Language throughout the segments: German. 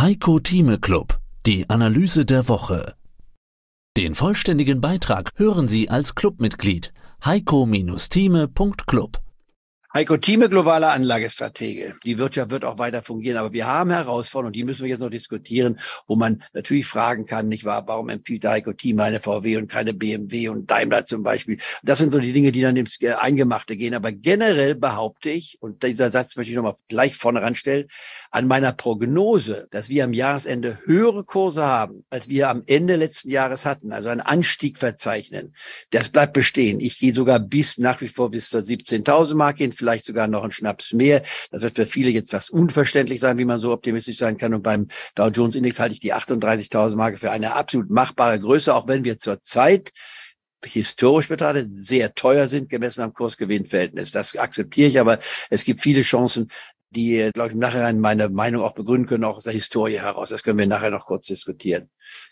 Heiko Thieme Club, die Analyse der Woche. Den vollständigen Beitrag hören Sie als Clubmitglied heiko-thieme.club. Heiko Thieme, globaler Anlagestratege. Die Wirtschaft wird auch weiter fungieren, aber wir haben Herausforderungen, die müssen wir jetzt noch diskutieren, wo man natürlich fragen kann, nicht wahr, warum empfiehlt der Heiko Thieme eine VW und keine BMW und Daimler zum Beispiel. Das sind so die Dinge, die dann ins Eingemachte gehen. Aber generell behaupte ich, und dieser Satz möchte ich nochmal gleich vorne ranstellen, an meiner Prognose, dass wir am Jahresende höhere Kurse haben, als wir am Ende letzten Jahres hatten, also einen Anstieg verzeichnen. Das bleibt bestehen. Ich gehe sogar nach wie vor bis zur 17.000 Marke hin, vielleicht sogar noch einen Schnaps mehr. Das wird für viele jetzt fast unverständlich sein, wie man so optimistisch sein kann. Und beim Dow Jones Index halte ich die 38.000 Marke für eine absolut machbare Größe, auch wenn wir zurzeit historisch betrachtet sehr teuer sind, gemessen am Kurs-Gewinn-Verhältnis. Das akzeptiere ich, aber es gibt viele Chancen, die, glaube ich, nachher meine Meinung auch begründen können, auch aus der Historie heraus. Das können wir nachher noch kurz diskutieren.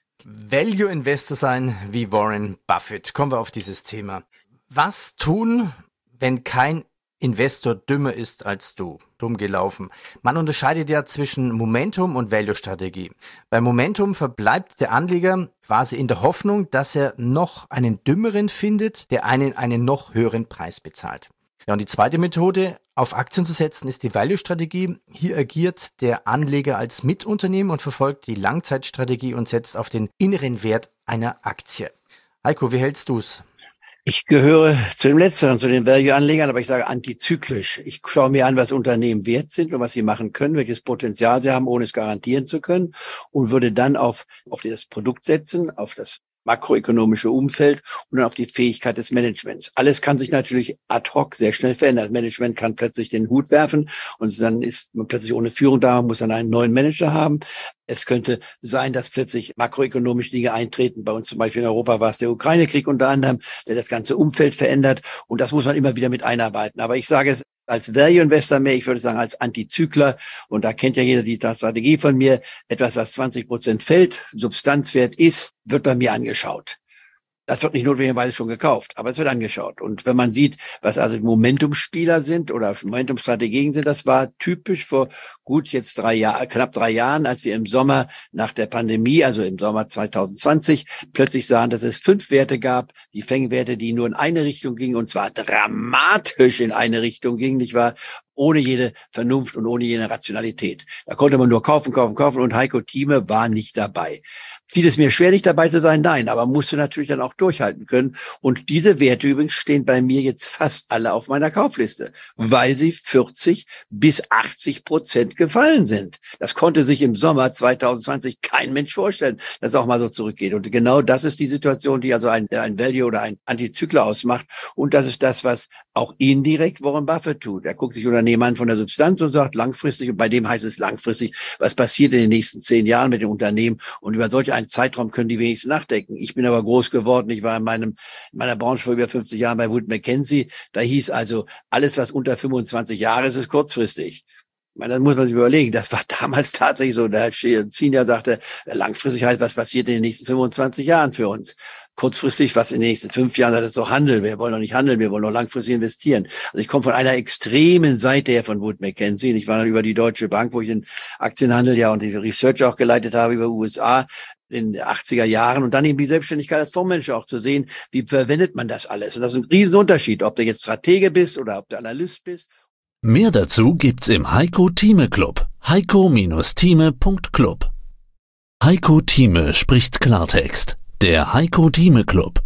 Value Investor sein wie Warren Buffett. Kommen wir auf dieses Thema. Was tun, wenn kein Investor dümmer ist als du? Dumm gelaufen. Man unterscheidet ja zwischen Momentum und Value-Strategie. Bei Momentum verbleibt der Anleger quasi in der Hoffnung, dass er noch einen Dümmeren findet, der einen noch höheren Preis bezahlt. Ja, und die zweite Methode, auf Aktien zu setzen, ist die Value-Strategie. Hier agiert der Anleger als Mitunternehmen und verfolgt die Langzeitstrategie und setzt auf den inneren Wert einer Aktie. Heiko, wie hältst du's? Ich gehöre zu dem Letzteren, zu den Value-Anlegern, aber ich sage antizyklisch. Ich schaue mir an, was Unternehmen wert sind und was sie machen können, welches Potenzial sie haben, ohne es garantieren zu können, und würde dann auf das Produkt setzen, auf das makroökonomische Umfeld und dann auf die Fähigkeit des Managements. Alles kann sich natürlich ad hoc sehr schnell verändern. Das Management kann plötzlich den Hut werfen und dann ist man plötzlich ohne Führung da, man muss dann einen neuen Manager haben. Es könnte sein, dass plötzlich makroökonomische Dinge eintreten. Bei uns zum Beispiel in Europa war es der Ukraine-Krieg unter anderem, der das ganze Umfeld verändert, und das muss man immer wieder mit einarbeiten. Aber ich sage es als Value-Investor mehr, ich würde sagen als Antizykler, und da kennt ja jeder die Strategie von mir, etwas, was 20% fällt, Substanzwert ist, wird bei mir angeschaut. Das wird nicht notwendigerweise schon gekauft, aber es wird angeschaut. Und wenn man sieht, was also Momentumspieler sind oder Momentumstrategien sind, das war typisch vor knapp 3 Jahren, als wir im Sommer nach der Pandemie, also im Sommer 2020, plötzlich sahen, dass es 5 Werte gab, die Fangwerte, die nur in eine Richtung gingen, und zwar dramatisch in eine Richtung gingen, nicht wahr? Ohne jede Vernunft und ohne jede Rationalität. Da konnte man nur kaufen, und Heiko Thieme war nicht dabei. Fiel es mir schwer, nicht dabei zu sein? Nein, aber musste natürlich dann auch durchhalten können. Und diese Werte übrigens stehen bei mir jetzt fast alle auf meiner Kaufliste, weil sie 40-80% gefallen sind. Das konnte sich im Sommer 2020 kein Mensch vorstellen, dass es auch mal so zurückgeht. Und genau das ist die Situation, die also ein Value oder ein Antizykler ausmacht. Und das ist das, was auch indirekt Warren Buffett tut. Er guckt sich Unternehmen an von der Substanz und sagt langfristig, und bei dem heißt es langfristig, was passiert in den nächsten 10 Jahren mit dem Unternehmen, und über solch einen Zeitraum können die wenigstens nachdenken. Ich bin aber groß geworden, ich war in meiner Branche vor über 50 Jahren bei Wood Mackenzie, da hieß also, alles was unter 25 Jahre ist kurzfristig. Ich meine, das muss man sich überlegen. Das war damals tatsächlich so. Der Herr Senior sagte, langfristig heißt, was passiert in den nächsten 25 Jahren für uns. Kurzfristig, was in den nächsten 5 Jahren, das ist doch Handel. Wir wollen doch nicht handeln, wir wollen doch langfristig investieren. Also ich komme von einer extremen Seite her von Wood Mackenzie. Ich war dann über die Deutsche Bank, wo ich den Aktienhandel und die Research auch geleitet habe über USA in den 80er Jahren, und dann eben die Selbstständigkeit als Fondsmanager auch zu sehen, wie verwendet man das alles. Und das ist ein Riesenunterschied, ob du jetzt Stratege bist oder ob du Analyst bist. Mehr dazu gibt's im Heiko Thieme Club. heiko-thieme.club. Heiko Thieme spricht Klartext. Der Heiko Thieme Club.